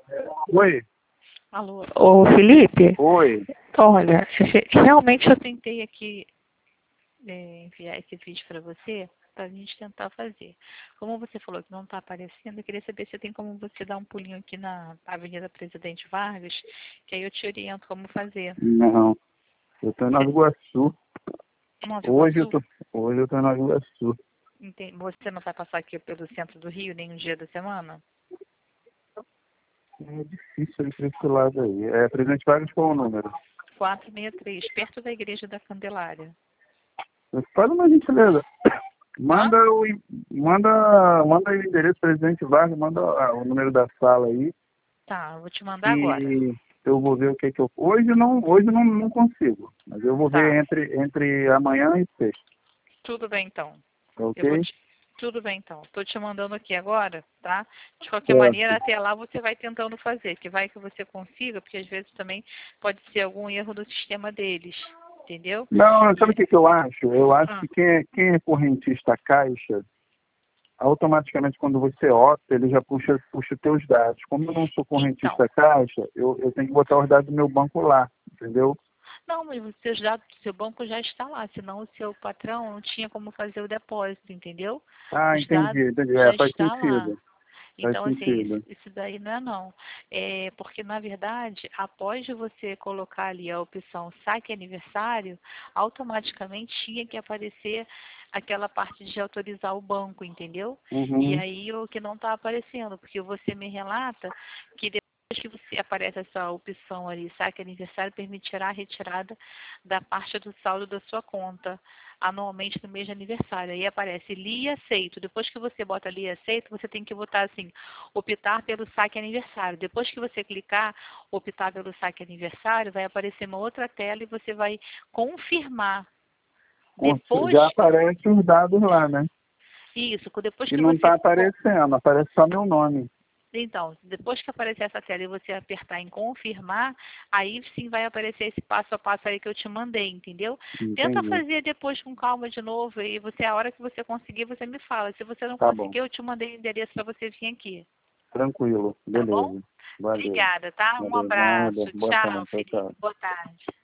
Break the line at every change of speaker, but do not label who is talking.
Oi.
Alô, ô Felipe,
Oi.
olha, realmente eu tentei aqui enviar esse vídeo para você, para a gente tentar fazer. Como você falou que não está aparecendo, eu queria saber se tem como você dar um pulinho aqui na Avenida Presidente Vargas, que aí eu te oriento como fazer.
Não, eu tô em Nova Iguaçu.
Nova
Hoje eu
Iguaçu?
tô, hoje eu tô em Nova Iguaçu.
Você não vai passar aqui pelo centro do Rio nenhum dia da semana?
É difícil ir pra esse lado aí. É, Presidente Vargas, qual o número?
463, perto da Igreja da Candelária.
Faz uma gentileza.
Hã?
Manda manda aí o endereço, Presidente Vargas, manda o número da sala aí,
Tá, eu vou te mandar agora.
que eu vou ver o que eu... Hoje não consigo, mas eu vou ver
Tá,
entre amanhã e sexta,
tudo bem então. Eu vou
ok?
te... Tudo bem, então. Estou te mandando aqui agora, tá? De qualquer maneira,
Certo.
até lá você vai tentando fazer, que vai que você consiga, porque às vezes também pode ser algum erro do sistema deles, entendeu?
Não, sabe o
E...
que eu acho? Eu acho
Ah,
que quem é correntista caixa, automaticamente quando você opta, ele já puxa teus dados. Como eu não sou
então,
correntista caixa, eu tenho que botar os dados do meu banco lá, entendeu?
não, mas os seus dados do seu banco já está lá, senão o seu patrão não tinha como fazer o depósito, entendeu?
Ah,
Os dados
entendi.
já
Faz
está lá.
sentido. Faz
Então, assim,
sentido.
isso daí não é não. É porque, na verdade, após você colocar ali a opção saque aniversário, automaticamente tinha que aparecer aquela parte de autorizar o banco, entendeu? E
Uhum.
aí o que não está aparecendo, porque você me relata que depois que você aparece essa opção ali, saque aniversário, permitirá a retirada da parte do saldo da sua conta anualmente no mês de aniversário. Aí aparece li e aceito. Depois que você bota li e aceito, você tem que botar assim, optar pelo saque aniversário. Depois que você clicar optar pelo saque aniversário, vai aparecer uma outra tela e você vai confirmar. Depois,
Já aparece os dados lá, né?
isso, depois
E
que
não
você
está aparecendo, aparece só meu nome.
então, depois que aparecer essa tela e você apertar em confirmar, aí sim vai aparecer esse passo a passo aí que eu te mandei, entendeu? Tenta
Entendi.
fazer depois com calma de novo e você, a hora que você conseguir, você me fala. Se você não
Tá bom.
conseguir, eu te mandei o endereço para você vir aqui,
Tranquilo.
tá bom?
Beleza. Valeu.
Obrigada, tá? Um
Valeu. Nada.
abraço.
Boa
Tchau,
tarde. Tchau,
Felipe.
tchau.
Boa tarde.